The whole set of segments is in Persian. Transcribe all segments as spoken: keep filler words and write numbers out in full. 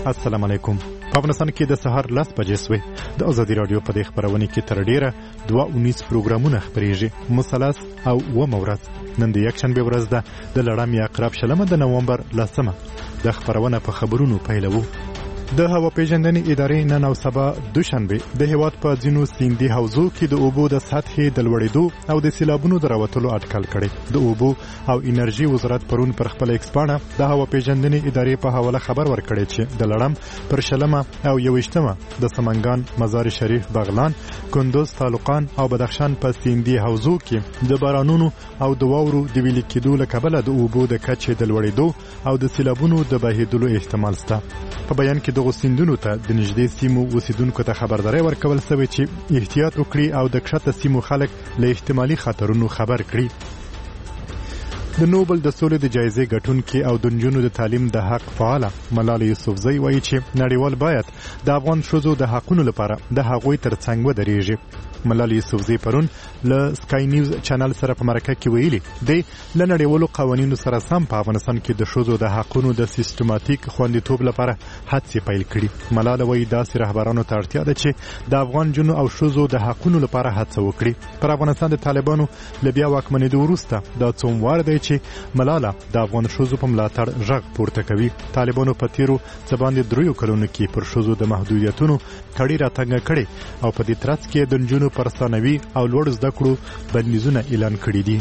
السلام علیکم. په افغانستان کې د سهار لس بجې سوې د ازادي رادیو په دې خبرونه کې تر ډیره دوه اونیس پروګرامونه خپرېږي. مثلث او اوومه ورځ نن د یکشنبې ورځ ده د لړم یا عقرب شلمه د نومبر لسمه. د خبرونه په خبرونو پیلوو. د هوا پیژندنې ادارې نن او سبا دوشنبه د هیواد په ځینو سیندي حوزو کې د اوبو د سطحې د لوړېدو او د سیلابونو د راوتلو اټکل کړي. د اوبو او انرژي وزارت پرون پر خپل ایکسپانه د هوا پیژندنې ادارې په حواله خبر ورکړی چې د لړم پر شلمه او یویشتمه د سمنګان، مزار شریف، بغلان، کندوز، طالقان او بدخشان په سیندي حوزو کې د بارانونو او د واورو د ویلي کېدو له کبله د اوبو د کچې د لوړېدو او د سیلابونو د بهېدلو احتمال شته. په بیان کې دغو سیندونو ته د نږدې سیمو اوسیدونکو ته خبرداری ورکول شوی چې احتیاط وکړي او د کښته سیمو خلک له احتمالي خطرونو خبر کړي. د نوبل د سولې د جایزې ګټونکي او د نجونو د تعلیم د حق فعاله ملاله یوسفزۍ وایي چې نړیوال باید د افغان ښځو د حقونو لپاره د هغوی تر څنګ ودرېږي. ملاله یوسفزۍ پرون له سکای نیوز چینل سره په مرکه کې ویلي دی له نړیوالو قوانینو سره سم په افغانستان کې د ښځو د حقونو د سیستماتیک خوندیتوب لپاره هڅې پیل کړي. ملاله وایي داسې رهبرانو ته اړتیا ده چې د افغان جنو او ښځو د حقونو لپاره هڅه وکړي. پر افغانستان د طالبانو له بیا واکمنېدو وروسته دا څوموار دی چې ملاله د افغان ښځو په ملاتړ غږ پورته کوي. طالبانو په تیرو څه باندې دریو کلونو کې پر ښځو د محدودیتونو کړي راتنګه کړي او په دې ترڅ کې د نجونو پر ثانوي او لوړ زده کړو بندیزونه اعلان کړي دي.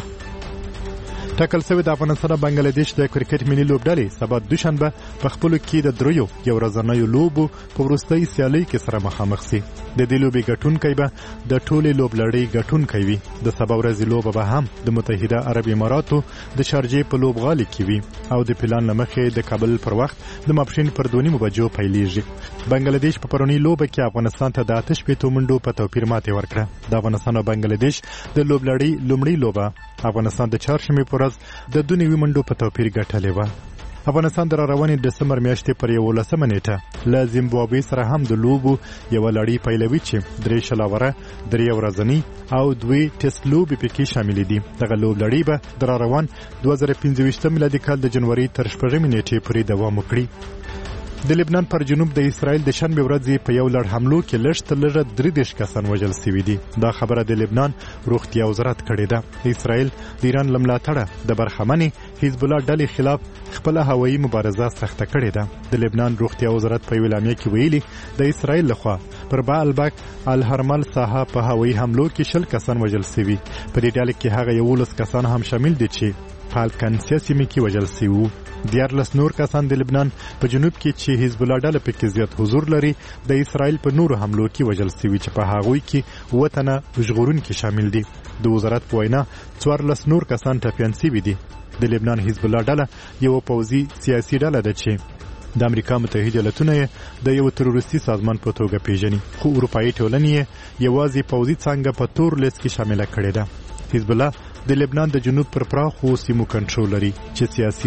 ټاکل شوی د افغانستان او بنگلاديش د کرکټ ملي لوبډلې سبا دوشنبه په خپلو کې د دریو یو ورځنیو لوبو په وروستۍ سیالۍ کې سره مخامخ شي. د دې لوبې ګټونکی به د ټولې لوبلړۍ ګټونکی وي. د سبا ورځې لوبه به هم د متحده عرب اماراتو د شارجې په لوبغالي کې وي او د پلان له مخې د کابل پر وخت د ماپښین پر دوه نیمو بجو پیلېږي. بنگلاديش په پرونی لوبه کې افغانستان ته د اته شپېتو منډو په توپیر ماتې ورکړه. د افغانستان او بنگلاديش د لوبلړۍ لومړۍ لوبه افغانستان د چهارشنبې په ورځ د دوه نوي منډو په توپیر ګټلې وه. افغانستان د راروانې ډسمبر میاشتې پر یولسمه نیټه له زیمبابوې سره هم د لوبو یوه لړۍ پیلوي چې درې شلاوره، درې ورځنۍ او دوې ټیسټ لوبې پکې شاملې دي. دغه لوبلړۍ به د راروان دوه زره پنځه ویشتم میلادي کال د جنوري تر شپږمې نیټې پورې دوام وکړي. د لبنان پر جنوب د اسرائیل د شنبې ورځې په یو لړ حملو کې لږ تر لږه درې دېرش کسان وژل شوي دي. دا خبره د لبنان روغتیا وزارت کړې ده. اسرائیل د ایران له ملاتړه د برخمنې حزب الله ډلې خلاف خپله هوایي مبارزه سخته کړې ده. د لبنان روغتیا وزارت په یوه اعلامیه کې ویلي د اسرائیل لخوا پر بعلبک الهرمل ساحه په هوایي حملو کې شل کسان وژل شوي. په دې ډله کې هغه یولس کسان هم شامل دي چې په القنسیه سیمه کې وژل شوي وو. دیارلس نور کسان د لبنان په جنوب کې چې حزب الله ډله پکې زیات حضور لري د اسرائیل په نورو حملو کې وژل شوي چې په هغوی کې اووه تنه ژغورونکي شامل دي. د وزارت په وینا څوارلس نور کسان ټپیان شوي دي. د لبنان حزب الله ډله یوه پوځي سیاسي ډله ده چې د امریکا متحده ایالتونه یې د یو تروریستي سازمان په توګه پیژني، خو اروپایي ټولنې یې یوازې پوځي څانګه په تور لیست کې شامله کړې ده. حزب الله د لبنان د جنوب پر پراخو سیمو کنټرول لري چې سیاسي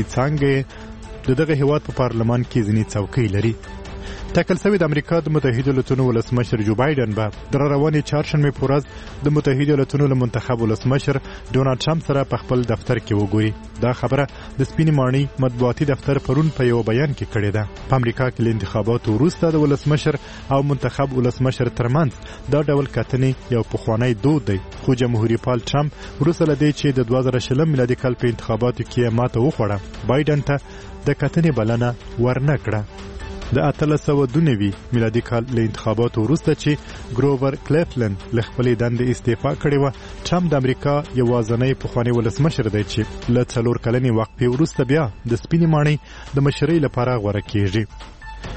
څانګه د دغه هیواد په پارلمان کې ځینې څوکۍ لري. ټاکل شوی د امریکا د متحده ایالتونو ولسمشر جو بایدن به د راروانې چهارشنبې په ورځ د متحده ایالتونو له منتخب ولسمشر ډونالډ ټرمپ سره په خپل دفتر کې وګوري. دا خبره د سپینې ماڼۍ مطبوعاتي دفتر پرون په یو بیان کې کړې ده. په امریکا کې له انتخاباتو وروسته د ولسمشر او منتخب ولسمشر ترمنځ دا ډول کتنې یو پخوانی دود دی، خو جمهوریت پال ټرمپ وروسته له دې چې د دوه زره شلم میلادي کال په انتخاباتو کې ماته وخوړه بایدن ته د کتنې بلنه ورنه کړه. د اتلس سوه دوه نوي میلادي کال له انتخاباتو وروسته چې ګروور کلیفلند له خپلې دندې استعفا کړې وه، ټرمپ د امریکا یوازینی پخوانی ولسمشر دی چې له څلور کلنې وقفې وروسته بیا د سپینې ماڼۍ د مشرۍ لپاره غوره کیږي.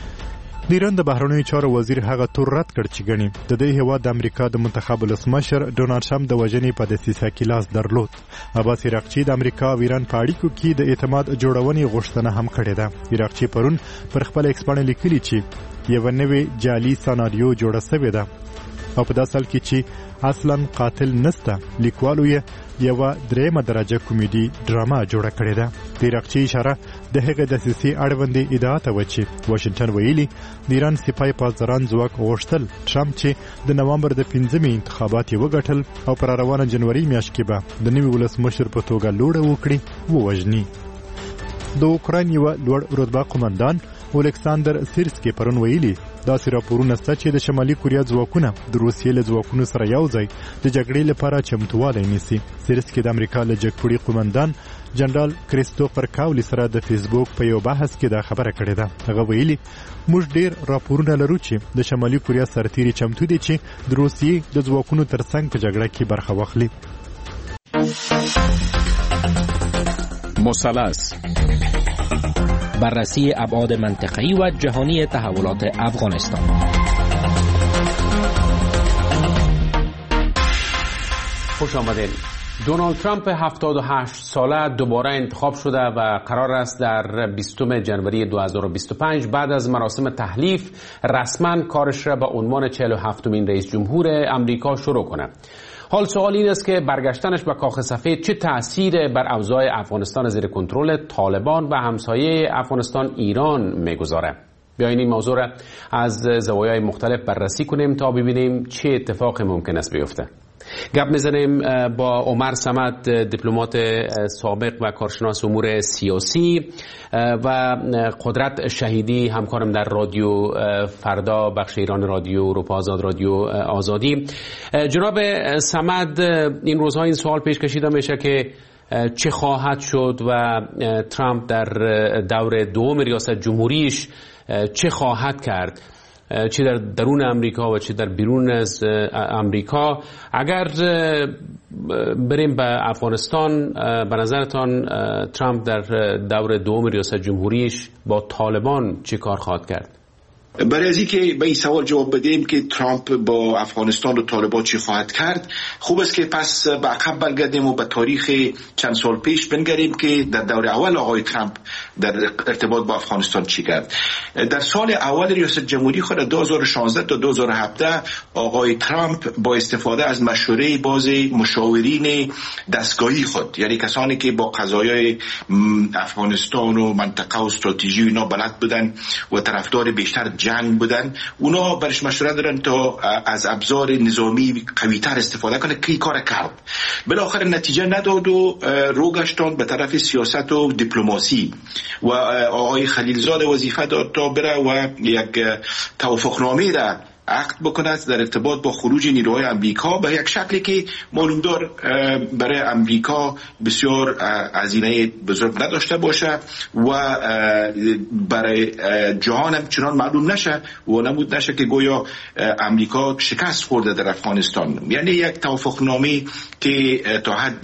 د ایران د بهرنیو چارو وزیر هغه تور رد کړ چې ګڼي د دې هیواد د امریکا د منتخب ولسمشر ډونالډ ټرمپ د وژنې په دسیسه کې لاس درلود. عباس عراقچي د امریکا او ایران په اړیکو کې د اعتماد جوړونې غوښتنه هم کړې ده. عراقچي پرون پر خپل ایکس باندې لیکلي چې یوه نوې جعلي سناریو جوړه شوې ده او په داسې حال کې چې اصلا قاتل نسته، لیکوالو یې یوه دریمه درجه کومیډي ډرامه جوړه کړې ده. د عراقچي اشاره د هغې دسیسې اړوندې ادعا ته وه چې واشنګټن ویلي د ایران سپاه پاسداران ځواک غوښتل ټرمپ چې د نومبر د پنځمې انتخابات یې وګټل او پر روانه جنوري میاشت کې به د نوي ولسمشر په توګه لوړه وکړي ووژني. د اوکراین یوه لوړ رتبه قومندان الکساندر سیرسکی پرون ویلي داسې راپورونه شته چې د شمالي کوریا ځواکونه د روسیې له ځواکونو سره یو ځای د جګړې لپاره چمتووالی نیسي. سیرسکی د امریکا له جګپوړي قومندان جنرال کریستوفر کاولی سره د فیسبوک په یو بحث کې دا خبره کړې ده. هغه ویلي موږ ډېر راپورونه لرو چې د شمالي کوریا سرتیري چمتو دي چې د روسیې د ځواکونو ترڅنګ په جګړه کې برخه واخلي. مثلث بررسی ابعاد منطقه‌ای و جهانی تحولات افغانستان. خوش آمدید. دونالد ترامپ هفتاد و هشت ساله دوباره انتخاب شده و قرار است در بیستم ژانویه دو هزار و بیست و پنج بعد از مراسم تحلیف رسما کارش را به عنوان چهل و هفتمین رئیس جمهور امریکا شروع کنه. حال سوال این است که برگشتنش به کاخ سفید چه تأثیر بر اوضاع افغانستان زیر کنترل طالبان و همسایه افغانستان ایران میگذاره. بیایید این موضوع را از زوایای مختلف بررسی کنیم تا ببینیم چه اتفاقی ممکن است بیفته. گپ میزنیم با عمر صمد، دیپلمات سابق و کارشناس امور سیاسی، و قدرت شهیدی، همکارم در رادیو فردا، بخش ایران رادیو، اروپا آزاد رادیو آزادی. جناب صمد، این روزها این سوال پیش کشیده میشه که چه خواهد شد و ترامپ در دور دوم ریاست جمهوریش چه خواهد کرد، چه در درون امریکا و چه در بیرون از امریکا. اگر بریم به افغانستان، به نظرتان ترامپ در دور دوم ریاست جمهوریش با طالبان چه کار خواهد کرد؟ برای از اینکه به این سوال جواب بدیم که ترامپ با افغانستان و طالبان چی خواهد کرد، خوب است که پس به عقب برگردیم و به تاریخ چند سال پیش بنگریم که در دور اول آقای ترامپ در ارتباط با افغانستان چی کرد. در سال اول ریاست جمهوری خود دو هزار و شانزده تا دو هزار و هفده آقای ترامپ با استفاده از مشوره باز مشاورین دستگاهی خود، یعنی کسانی که با قضایای افغانستان و منطقه و استراتژی اینا بلد بودن و طرفدار بیشتر جنگ بودن، اونا برش مشوره دارن تا از ابزار نظامی قوی‌تر استفاده کنه که کار کرد. بالاخره نتیجه نداد و رو گشتان به طرف سیاست و دیپلماسی و آقای خلیلزاد وظیفه داد تا بره و یک توافقنامه را عقد بکند در ارتباط با خروج نیروهای امریکا به یک شکلی که معلوم دار برای امریکا بسیار هزینه بزرگ نداشته باشه و برای جهان هم چنان معلوم نشه و نمود نشه که گویا امریکا شکست خورده در افغانستان. یعنی یک توافقنامه که تا حد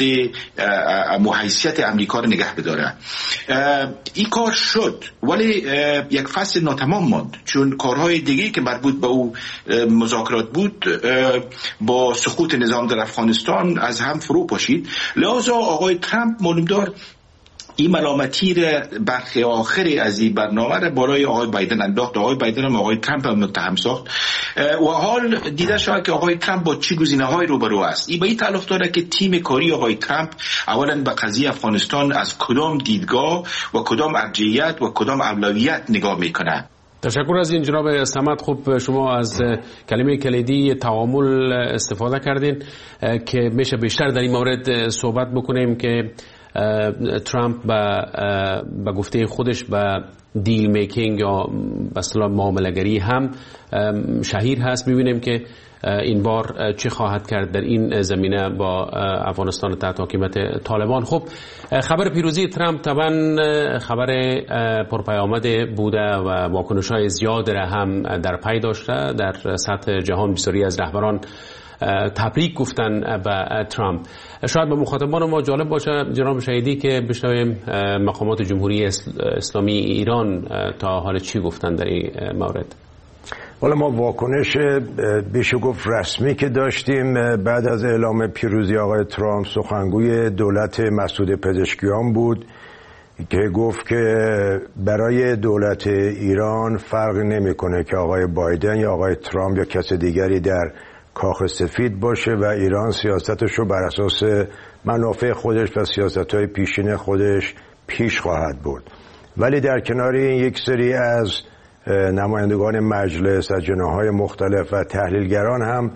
حیثیت امریکا رو نگه بداره. این کار شد، ولی یک فصل ناتمام ماند، چون کارهای دیگه که مربوط به او مذاکرات بود با سقوط نظام در افغانستان از هم فرو پاشید. لذا آقای ترامپ معلوم دار این ملامتی را برخی آخری از این برنامه را برای آقای بایدن انداخت. آقای بایدن هم آقای ترامپ هم متهم ساخت و حال دیده شد که آقای ترامپ با چه گزینه‌های روبرو است. این به این تعلق داره که تیم کاری آقای ترامپ اولا به قضیه افغانستان از کدام دیدگاه و کدام ارجحیت و کدام اولویت نگاه میکنه. تشکر از این جناب صمد. خوب شما از کلمه کلیدی تعامل استفاده کردین که میشه بیشتر در این مورد صحبت بکنیم که ترامپ به گفته خودش به دیل میکینگ یا به اصطلاح معامله‌گری هم شهیر هست. ببینیم که این بار چه خواهد کرد در این زمینه با افغانستان تحت حکومت طالبان. خب خبر پیروزی ترامپ طبعا خبر پرپیامد بوده و واکنش‌های زیاد را هم در پی داشته. در سطح جهان بسیاری از رهبران تبریک گفتن به ترامپ. شاید به مخاطبان ما جالب باشه جناب شهیدی که بشنویم مقامات جمهوری اسلامی ایران تا حال چی گفتن در این مورد. حالا ما واکنش بشه گفت رسمی که داشتیم بعد از اعلام پیروزی آقای ترامپ، سخنگوی دولت مسعود پزشکیان بود که گفت که برای دولت ایران فرق نمیکنه که آقای بایدن یا آقای ترامپ یا کس دیگری در کاخ سفید باشه و ایران سیاستش رو بر اساس منافع خودش و سیاست‌های پیشین خودش پیش خواهد برد. ولی در کنار این یک سری از نمایندگان مجلس از جناح‌های مختلف و تحلیلگران هم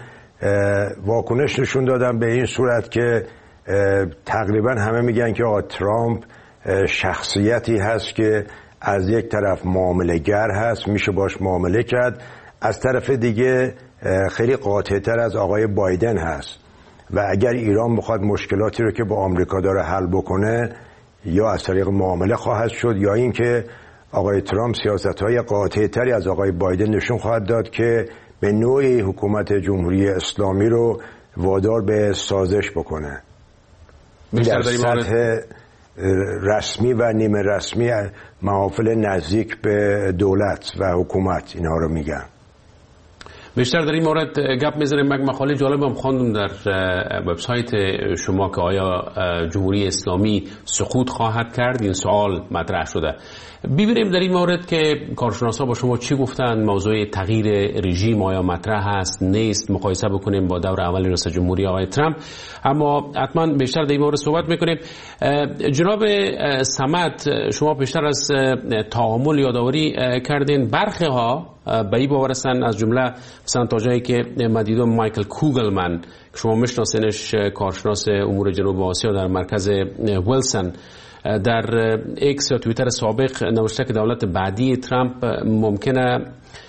واکنش نشون دادن به این صورت که تقریبا همه میگن که آقا ترامپ شخصیتی هست که از یک طرف معامله‌گر هست، میشه باش معامله کرد، از طرف دیگه خیلی قاطع‌تر از آقای بایدن هست و اگر ایران بخواد مشکلاتی رو که با آمریکا داره حل بکنه یا از طریق معامله خواهد شد یا اینکه آقای ترامپ سیاست‌های قاطع‌تری از آقای بایدن نشون خواهد داد که به نوعی حکومت جمهوری اسلامی رو وادار به سازش بکنه. در سطح رسمی و نیمه رسمی محافل نزدیک به دولت و حکومت اینها رو میگن. بیشتر در این مورد گپ می‌زنیم. یک مقاله جالبم خواندم در وبسایت شما که آیا جمهوری اسلامی سقوط خواهد کرد، این سوال مطرح شده. ببینیم در این مورد که کارشناسا با شما چی گفتن، موضوع تغییر رژیم آیا مطرح است نیست، مقایسه بکنیم با دور اول رئیس جمهوری آقای ترامپ. اما حتما بیشتر در این مورد صحبت میکنیم. جناب صمد، شما بیشتر از تعامل یادآوری کردین. برخی ها به این باور هستند، از جمله مثلا تا جایی که من دیدم مایکل کوگلمن که شما میشناسینش، کارشناس امور جنوب آسیا در مرکز ویلسون، در ایکس یا توییتر سابق نوشته که دولت بعدی ترامپ ممکنه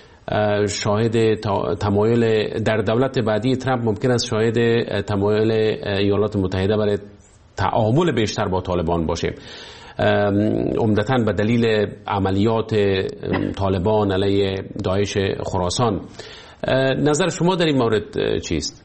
شاهد تمایل در دولت بعدی ترامپ ممکن است شاهد تمایل ایالات متحده برای تعامل بیشتر با طالبان باشه، عمدتاً به دلیل عملیات طالبان علیه داعش خراسان. نظر شما در این مورد چیست؟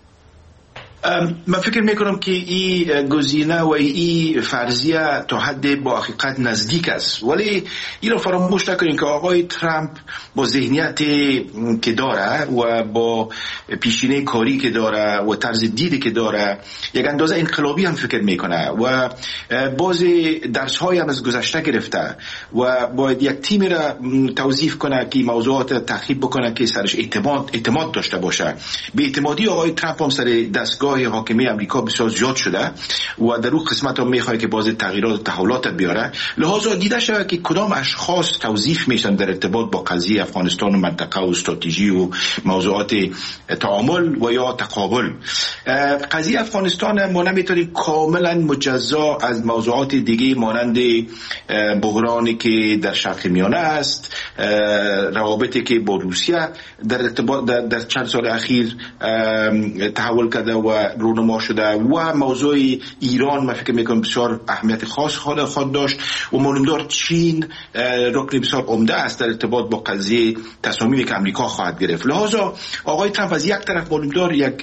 من فکر میکنم که این گزینه و این فرضیه تا حد با حقیقت نزدیک است، ولی این رو فراموش نکنیم که آقای ترامپ با ذهنیت که داره و با پیشینه کاری که داره و طرز دیدی که داره یک اندازه انقلابی هم فکر میکنه و باز درس های هم از گذشته گرفته و باید یک تیم را توظیف کنه که موضوعات تخریب بکنه که سرش اعتماد اعتماد داشته باشه. به اعتمادی آقای ترامپ هم سر دستگاه حاکمی امریکا بسیار زیاد شده و در اون قسمت هم میخواد که باز تغییرات و تحولات بیاره. لحاظا دیده شود که کدام اشخاص توظیف میشن در ارتباط با قضیه افغانستان و منطقه و استراتژی و موضوعات تعامل و یا تقابل. قضیه افغانستان ما نمیتونیم کاملا مجزا از موضوعات دیگه مانند بحرانی که در شرق میانه است، روابطی که با روسیه در ارتباط در, در چند سال اخیر تحول کرده و رونما شده و موضوع ایران من فکر میکنم بسیار اهمیت خاص خود خود داشت و معلومدار چین رکن بسیار عمده است در ارتباط با قضیه تصامیمی که امریکا خواهد گرفت. لحاظا آقای ترامپ از یک طرف معلومدار یک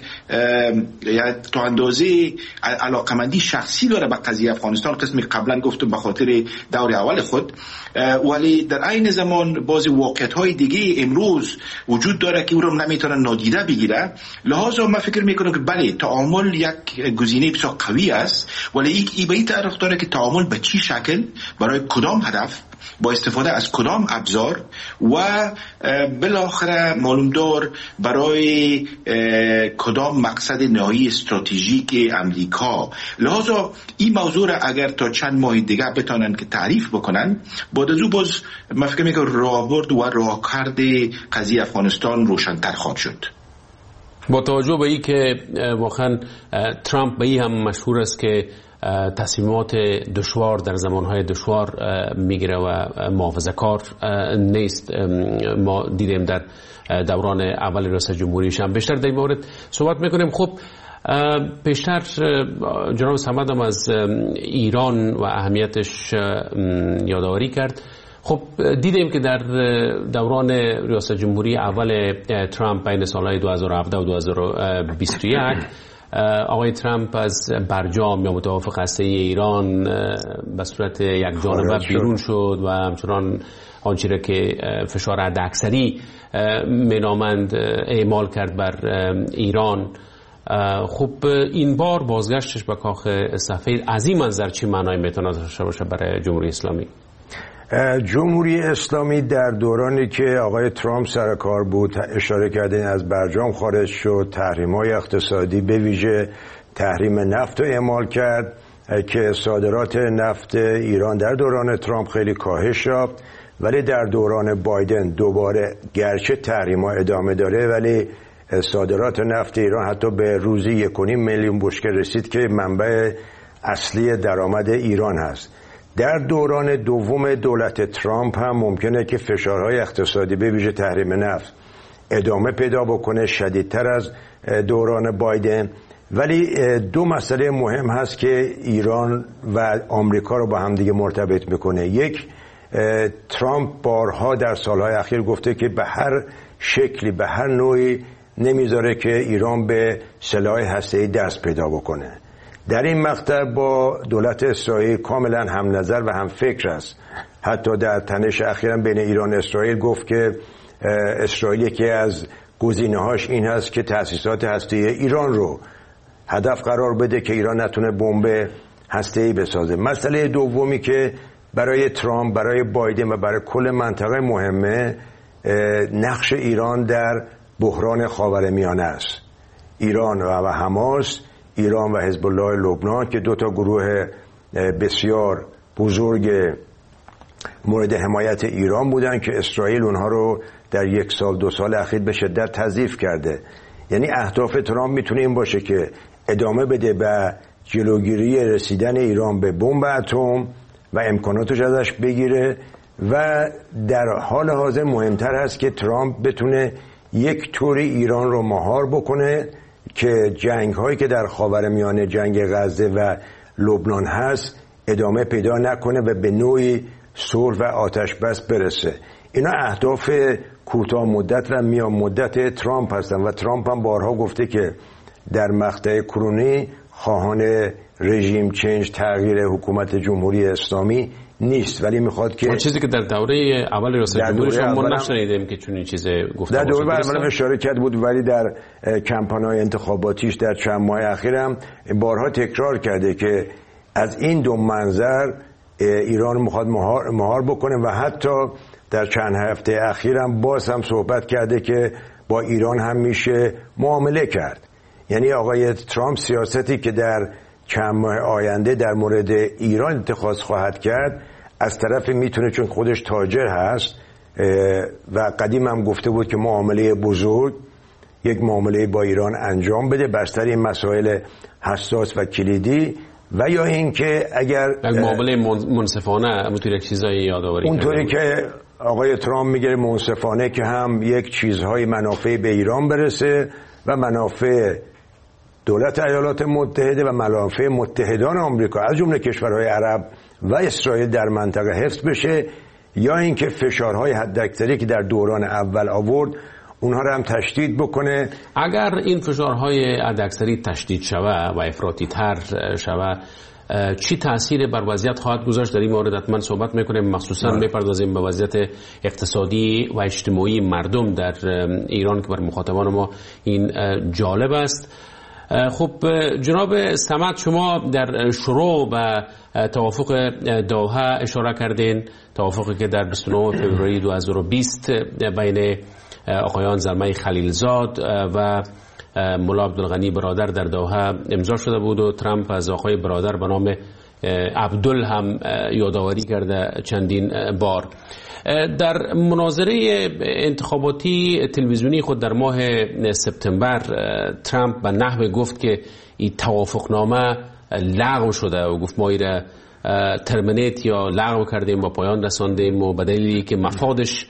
تا اندازه علاقمندی شخصی داره به قضیه افغانستان، قسمی قبلا گفتم به خاطر دور اول خود، ولی در عین زمان بعضی واقعیت‌های دیگه امروز وجود داره که او رو نمیتونه نادیده بگیره. لحاظا من فکر میکنم که بله تعامل یک گزینه بسیار قوی است، ولی این به این طرف داره که تعامل به چی شکل، برای کدام هدف، با استفاده از کدام ابزار و بالاخره معلومدار برای کدام مقصد نهایی استراتژیک امریکا. لحاظا این موضوع را اگر تا چند ماه دیگه بتونن که تعریف بکنن، بعد از او باز من فکر میکنم راهبرد و راهکرد قضیه افغانستان روشن‌تر خواهد شد. با توجه به این که واقعا ترامپ به این هم مشهور است که تصمیمات دشوار در زمانهای دشوار میگیره و محافظه‌کار نیست، ما دیدیم در دوران اول رئیس جمهوریش هم. بیشتر در این مورد صحبت میکنیم. خب بیشتر جناب صمد هم از ایران و اهمیتش یادآوری کرد. خب دیدیم که در دوران ریاست جمهوری اول ترامپ بین سالهای دو هزار و هفده و دو هزار و بیست و یک آقای ترامپ از برجام یا متوافق هسته ایران به صورت یک جانبه بیرون شد و همچنان آنچه را که فشار حداکثری مینامند اعمال کرد بر ایران. خب این بار بازگشتش به کاخ سفید از این منظر چی معنای میتونه داشته باشه برای جمهوری اسلامی؟ جمهوری اسلامی در دورانی که آقای ترامپ سر کار بود اشاره کردین از برجام خارج شد، تحریم‌های اقتصادی به ویژه تحریم نفت رو اعمال کرد که صادرات نفت ایران در دوران ترامپ خیلی کاهش یافت، ولی در دوران بایدن دوباره گرچه تحریم‌ها ادامه داره ولی صادرات نفت ایران حتی به روزی یک و نیم میلیون بشکه رسید که منبع اصلی درآمد ایران هست. در دوران دوم دولت ترامپ هم ممکنه که فشارهای اقتصادی به ویژه تحریم نفت ادامه پیدا بکنه، شدیدتر از دوران بایدن. ولی دو مسئله مهم هست که ایران و آمریکا رو با هم دیگه مرتبط میکنه. یک، ترامپ بارها در سالهای اخیر گفته که به هر شکلی به هر نوعی نمیذاره که ایران به سلاح هسته‌ای دست پیدا بکنه. در این مقطع با دولت اسرائیل کاملا هم نظر و هم فکر است. حتی در تنش اخیراً بین ایران و اسرائیل گفت که اسرائیل یکی از گزینه‌هاش این هست که تأسیسات هسته‌ای ایران رو هدف قرار بده که ایران نتونه بمب هسته‌ای بسازه. مسئله دومی که برای ترامپ، برای بایدن و برای کل منطقه مهمه، نقش ایران در بحران خاورمیانه است. ایران و حماس، ایران و حزب الله لبنان که دو تا گروه بسیار بزرگ مورد حمایت ایران بودن که اسرائیل اونها رو در یک سال دو سال اخیر به شدت تضعیف کرده. یعنی اهداف ترامپ میتونه این باشه که ادامه بده به جلوگیری رسیدن ایران به بمب اتم و امکاناتش ازش بگیره و در حال حاضر مهمتر هست که ترامپ بتونه یک طوری ایران رو مهار بکنه که جنگ هایی که در خاورمیانه، جنگ غزه و لبنان هست ادامه پیدا نکنه و به نوعی صلح و آتش بس برسه. اینا اهداف کوتاه مدت و میان مدت ترامپ هستن و ترامپ هم بارها گفته که در مقطع کرونی خواهان رژیم چنج، تغییر حکومت جمهوری اسلامی نیست، ولی میخواد که چیزی که در دوره اول ریاست جمهوری شما ما نشنیدیم که چون این چیز گفته در دوره اول اشاره کرد بود، ولی در کمپان‌های انتخاباتیش در چند ماه اخیر هم بارها تکرار کرده که از این دو منظر ایران میخواد مهار, مهار بکنه و حتی در چند هفته اخیر هم باز هم صحبت کرده که با ایران هم میشه معامله کرد. یعنی آقای ترامپ سیاستی که در چند ماه آینده در مورد ایران اتخاذ خواهد کرد، از طرف میتونه چون خودش تاجر هست و قدیم هم گفته بود که معامله بزرگ، یک معامله با ایران انجام بده بستر این مسائل حساس و کلیدی، و یا اینکه اگر یک معامله منصفانه اونطور یک چیزایی یادآوری اونطوری که آقای ترامپ میگه منصفانه که هم یک چیزهای منافع به ایران برسه و منافع دولت ایالات متحده و منافع متحدان آمریکا از جمله کشورهای عرب و اسرائیل در منطقه حفظ بشه، یا اینکه فشارهای حداکثری که در دوران اول آورد اونها رو هم تشدید بکنه. اگر این فشارهای حداکثری تشدید شوه و افراطی تر شوه، چی تأثیر بر وضعیت خواهد گذاشت؟ در این مورد حتما صحبت میکنیم، مخصوصا میپردازیم به وضعیت اقتصادی و اجتماعی مردم در ایران که بر مخاطبان ما این جالب است. خب جناب صمد، شما در شروع به توافق دوحه اشاره کردین، توافقی که در بیست و نه فوریه دو هزار و بیست بین آقایان زلمه خلیلزاد و مولا عبدالغنی برادر در دوحه امضا شده بود و ترامپ از آقای برادر به نام عبدل هم یادآوری کرده چندین بار. در مناظره انتخاباتی تلویزیونی خود در ماه سپتامبر ترامپ به نحو گفت که این توافقنامه لغو شده و گفت ما ایره ترمینیت یا لغو کردیم و پایان رساندیم و به دلیلی که مفادش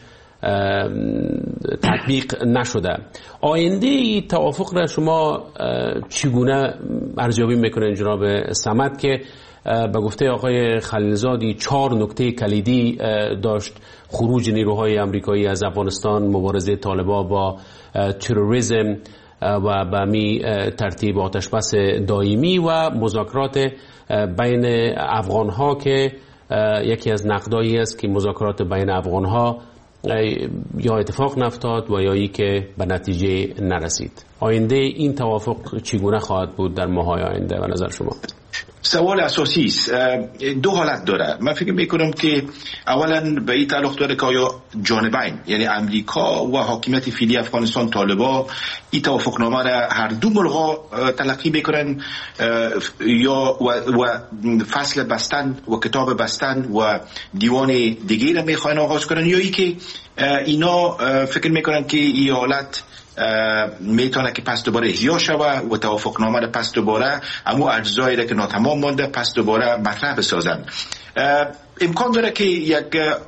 تطبیق نشده. آینده این توافق را شما چگونه ارزیابی میکنین جناب صمد که به گفته آقای خلیلزادی چهار نکته کلیدی داشت: خروج نیروهای آمریکایی از افغانستان، مبارزه طالبان با تروریسم و به می ترتیب آتشبس دائمی و مذاکرات بین افغانها که یکی از نقدایی است که مذاکرات بین افغانها یا اتفاق نفتاد و یا ای که به نتیجه نرسید. آینده این توافق چگونه خواهد بود در ماه‌های آینده و نظر شما؟ سوال اساسی است. دو حالت داره. من فکر میکنم که اولا به این تعلق داره که آیا جانبین یعنی امریکا و حاکمیت فعلی افغانستان طالبان این توافقنامه را هر دو ملغا تلقی میکنن یا و, و فصل بستن و کتاب بستن و دیوان دیگه را میخواین آغاز کنن، یا ای که اینا فکر میکنن که این حالت میتونه که پس دوباره احیا شوه و توافقنامه را پس دوباره امو اجزایی را که ناتمام مانده پس دوباره مطرح بسازن. امکان داره که یک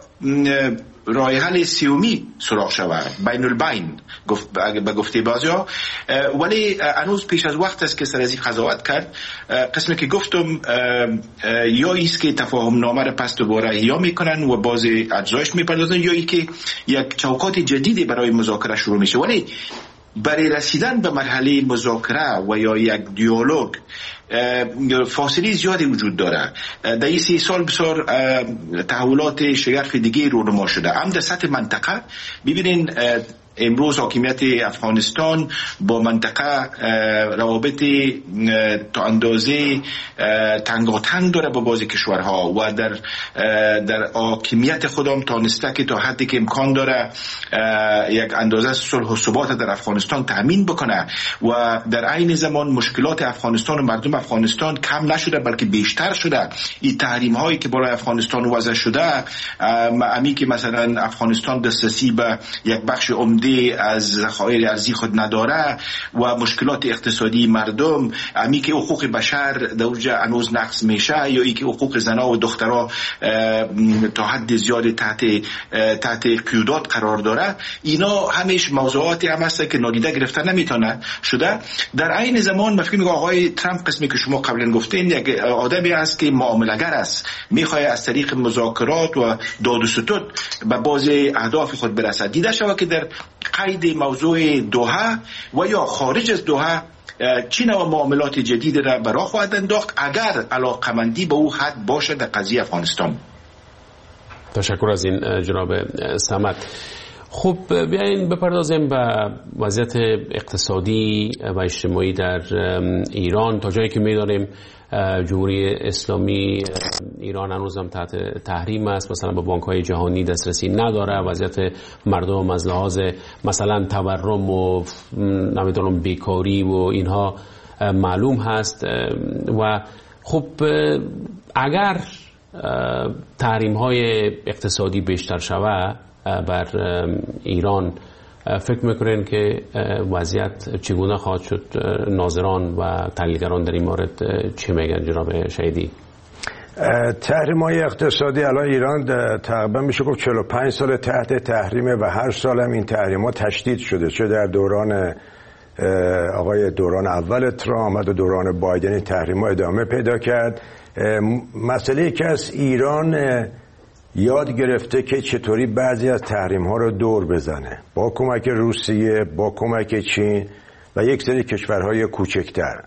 راه حل سیومی سراغ شود، بین البین گفت به گفته بعضیا، ولی هنوز پیش از وقت است که سر از این قضاوت کرد. قسمی که گفتم یا ایست که تفاهم نامه را پس دوباره احیا میکنن و باز اجزایش میپردازن، یا ای که یک چوکات جدیدی برای مذاکره شروع میشه. ولی برای رسیدن به مرحله مذاکره و یا یک دیالوگ فاصله زیادی وجود داره. در این سی سال بسیار تحولات شگرف دیگه رونما شده. هم در سطح منطقه ببینین امروز حاکمیت افغانستان با منطقه روابط تا اندازه تنگاتنگ داره با بعضی کشورها و در در حاکمیت خودم تانسته که تا حدی که امکان داره یک اندازه صلح و ثبات در افغانستان تامین بکنه و در عین زمان مشکلات افغانستان و مردم افغانستان کم نشده بلکه بیشتر شده. این تحریم هایی که برای افغانستان وضع شده، امی که مثلا افغانستان دسترسی به یک بخش عمده از ذخایر ارزی خود نداره و مشکلات اقتصادی مردم، امی که حقوق بشر در اونجا هنوز نقض میشه یا ای که حقوق زنا و دخترها تا حد زیاد تحت تحت قیودات قرار داره، اینا همیش موضوعاتی هم هست که نادیده گرفته نمیتونه شده. در عین زمان من فکر میگم آقای ترامپ قسمی که شما قبلا گفتین یک آدمی است که معامله‌گر است، میخواد از طریق مذاکرات و داد و ستد به بعضی اهداف خود برسد. دیده شود که در قید موضوع دوحه و یا خارج از دوحه چی نوع معاملات جدید را برای خواهد انداخت اگر علاقمندی به او حد باشه در قضیه افغانستان. تشکر از این جناب صمد. خب بیاین بپردازیم به وضعیت اقتصادی و اجتماعی در ایران. تا جایی که می‌دانیم جمهوری اسلامی ایران هنوز هم تحت تحریم است، مثلا به بانک‌های جهانی دسترسی نداره، وضعیت مردم از لحاظ مثلا تورم و نمیدونم بیکاری و اینها معلوم هست. و خب اگر تحریم‌های اقتصادی بیشتر شود بر ایران، فکر میکنین که وضعیت چگونه خواهد شد؟ ناظران و تحلیلگران در این مورد چی میگن جناب شهیدی؟ تحریم‌های اقتصادی الان ایران تقریبا میشه گفت چهل و پنج سال تحت تحریمه و هر سال هم این تحریم‌ها تشدید شده، چه در دوران آقای دوران اول ترامپ و دوران بایدن تحریم‌ها ادامه پیدا کرد. مسئله که از ایران یاد گرفته که چطوری بعضی از تحریم ها رو دور بزنه با کمک روسیه، با کمک چین و یک سری کشورهای کوچکتر.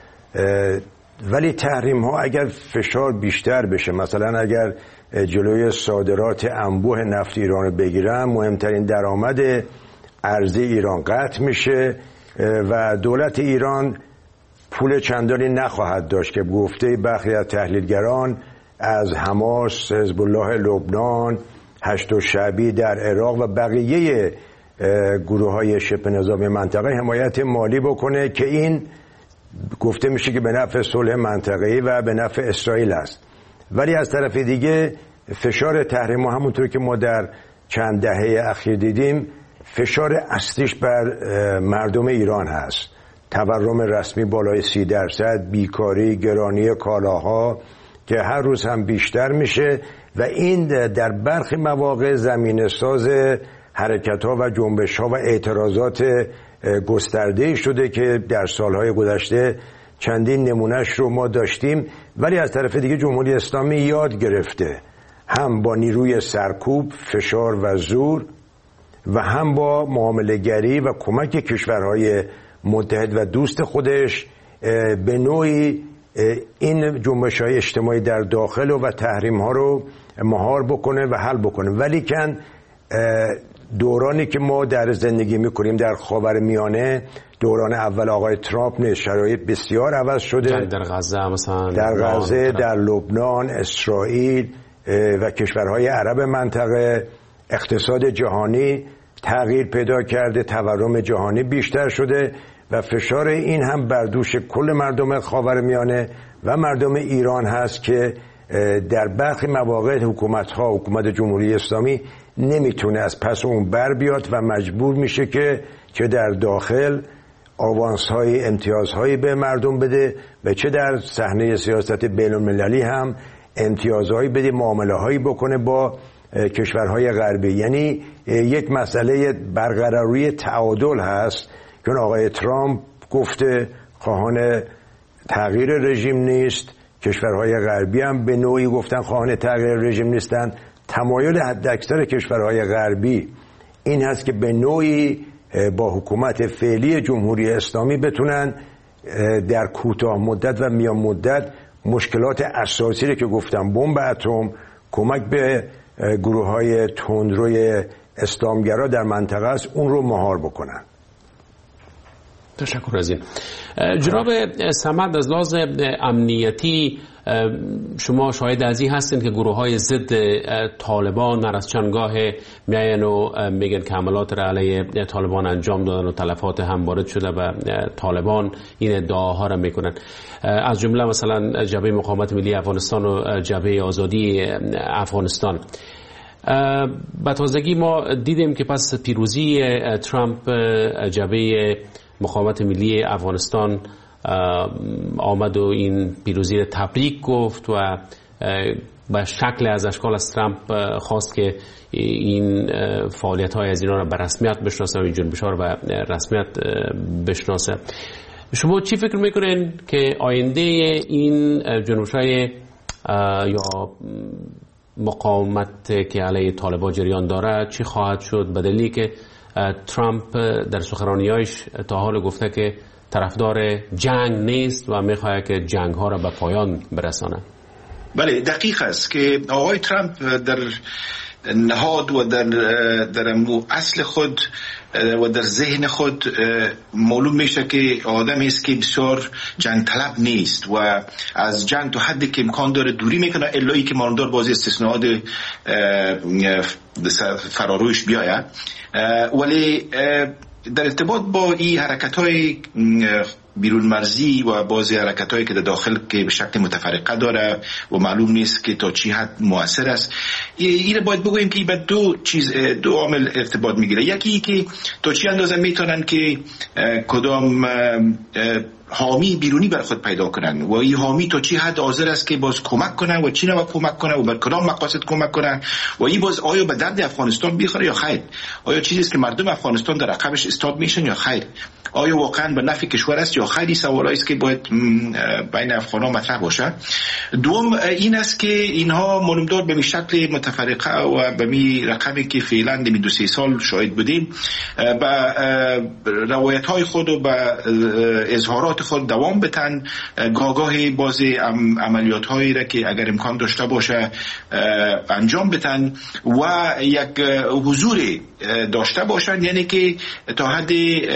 ولی تحریم ها اگر فشار بیشتر بشه، مثلا اگر جلوی صادرات انبوه نفت ایران رو بگیرن، مهمترین درآمد ارزی ایران قطع میشه و دولت ایران پول چندانی نخواهد داشت که گفته برخی از تحلیلگران از حماس، حزب الله لبنان، هشت شعبی در عراق و بقیه گروه های شبه نظامی منطقه حمایت مالی بکنه که این گفته میشه که به نفع صلح منطقه‌ای و به نفع اسرائیل است. ولی از طرف دیگه فشار تحریم همونطور که ما در چند دهه اخیر دیدیم فشار اصلیش بر مردم ایران هست. تورم رسمی بالای سی درصد، بیکاری، گرانی کالاها که هر روز هم بیشتر میشه و این در برخی مواقع زمینه ساز حرکت‌ها و جنبش‌ها و اعتراضات گسترده‌ای شده که در سالهای گذشته چندین نمونهش رو ما داشتیم. ولی از طرف دیگه جمهوری اسلامی یاد گرفته هم با نیروی سرکوب، فشار و زور و هم با معامله‌گری و کمک کشورهای متحد و دوست خودش به نوعی این جنبش‌های اجتماعی در داخل و تحریم‌ها رو مهار بکنه و حل بکنه. ولی کن دورانی که ما در زندگی می‌کنیم در خاورمیانه، دوران اول آقای ترامپ نه، شرایط بسیار عوض شده در غزه، مثلا در غزه، در لبنان، اسرائیل و کشورهای عرب منطقه، اقتصاد جهانی تغییر پیدا کرده، تورم جهانی بیشتر شده و فشار این هم بر دوش کل مردم خاورمیانه و مردم ایران هست که در برخی مواقع حکومت‌ها، حکومت جمهوری اسلامی نمیتونه از پس اون بر بیاد و مجبور میشه که چه در داخل آوانس‌های امتیازهایی به مردم بده و چه در صحنه سیاست بین‌المللی هم امتیازهایی بده، معامله‌هایی بکنه با کشورهای غربی. یعنی یک مسئله برقراری تعادل هست که آقای ترامپ گفته خواهان تغییر رژیم نیست، کشورهای غربی هم به نوعی گفتن خواهان تغییر رژیم نیستن. تمایل حداکثر کشورهای غربی این هست که به نوعی با حکومت فعلی جمهوری اسلامی بتونن در کوتاه مدت و میان مدت مشکلات اساسی رو که گفتم بمب اتم، کمک به گروه‌های تندروی اسلامگرا در منطقه است، اون رو مهار بکنن. تشکر از این. جناب صمد، از لحاظ امنیتی شما شاهد از این هستین که گروه های ضد طالبان هر از چندگاه میاین و میگن که حملات را علیه طالبان انجام دادن و تلفات هم وارد شده و طالبان این ادعاها را میکنن، از جمله مثلا جبهه مقاومت ملی افغانستان و جبهه آزادی افغانستان. به تازگی ما دیدیم که پس پیروزی ترامپ جبهه مقاومت ملی افغانستان آمد و این پیروزی را تبریک گفت و به شکل از اشکال از ترامپ خواست که این فعالیت های از اینا را به رسمیت بشناسه و این جنبش ها را به رسمیت بشناسه. شما چی فکر میکنین که آینده این جنبش های یا مقاومت که علیه طالبان جریان داره چی خواهد شد، به دلیلی که ترامپ در سخنرانی‌هایش تا حال گفته که طرفدار جنگ نیست و میخواهد که جنگ ها را به پایان برسانه؟ بله، دقیق است که آقای ترامپ در نهاد و در در اصل خود و در ذهن خود معلوم میشه که آدمی است که بسیار جنگ طلب نیست و از جنگ تا حدی که امکان داره دوری میکنه، الا ای که ماندار بازی استثناءات فرارویش بیاید. ولی در ارتباط با این حرکت‌های بیرون مرزی و بعضی حرکت‌هایی که در داخل که به شکل متفرقه داره و معلوم نیست که تا چی حد مؤثر است، این باید بگوییم که به دو چیز دو عامل ارتباط میگیره. یکی که تا چی اندازه میتونن که کدام حامی بیرونی بر خود پیدا کنن و این حامی تا چی حد حاضر است که باز کمک کنن و چی نوع کمک کنن و بر کدام مقاصد کمک کنن و این باز آیا به درد افغانستان بیخوره یا خیر، آیا چیزی است که مردم افغانستان در عقبش استاد میشن یا خیر، آیا واقعا به نفع کشور است یا خیر. سوالایی است که باید بین افغان‌ها مطرح باشه. دوم این است که اینها معلومدار به شکل متفرقه و به می رقمی که فعلا در دو سه سال شاهد بودیم با روایت‌های خود و با اظهارات خود دوام بتن، گاگاه بازی عملیات‌هایی را که اگر امکان داشته باشه انجام بدن و یک حضور داشته باشن، یعنی که تا حد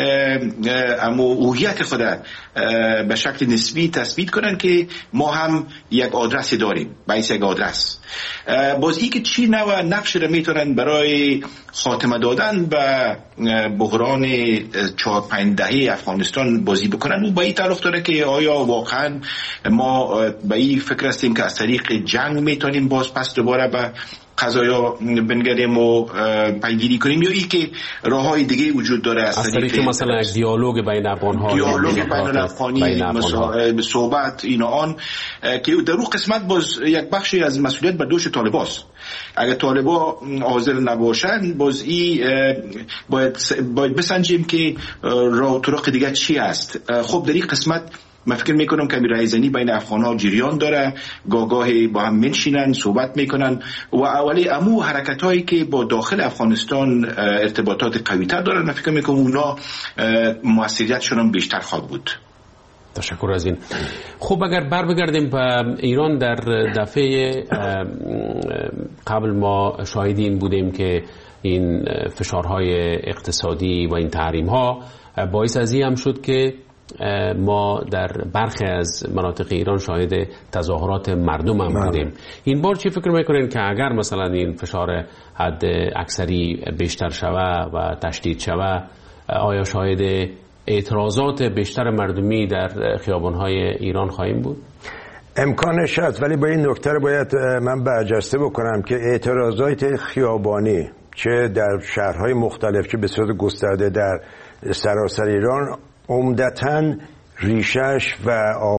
هویت خود به شکل نسبی تثبیت کنن که ما هم یک آدرس داریم، باعث یک آدرس. باز ای که چی نوع نقش را میتونن برای خاتمه دادن به بحران چهار پنج دهه افغانستان بازی بکنن و با این تعلق داره که آیا واقعا ما به این فکر هستیم که از طریق جنگ میتونیم باز پس دوباره به قضایا بنگریم و پیگیری کنیم، یا ای که راههای دیگه وجود داره از طریق مثلا یک دیالوگ بین افغان‌ها، دیالوگ بین افغانی، صحبت این آن که در اون قسمت باز یک بخشی از مسئولیت به دوش طالباست. اگر طالبا حاضر نباشن باز ای باید باید بسنجیم که راه طرق دیگه چی است. خب در این قسمت من فکر میکنم که رایزنی بین افغان‌ها جریان داره، گاگاهی با هم میشینن صحبت میکنن و اولی امو حرکت‌هایی که با داخل افغانستان ارتباطات قوی‌تر دارن، من فکر میکنم اونا موثریتشون هم بیشتر خواهد بود. تشکر از این. خب اگر بر بگردیم به ایران، در دفعه قبل ما شاهدین بودیم که این فشارهای اقتصادی و این تحریم‌ها باعث از این هم شد که ما در برخی از مناطق ایران شاهد تظاهرات مردم هم بودیم. این بار چی فکر میکنین که اگر مثلا این فشار حد اکثری بیشتر شوه و تشدید شوه، آیا شاهد اعتراضات بیشتر مردمی در خیابان‌های ایران خواهیم بود؟ امکانش هست، ولی با این نکته باید من برجسته بکنم که اعتراضات خیابانی چه در شهرهای مختلف چه به صورت گسترده در سراسر ایران عمدتاً ریشش و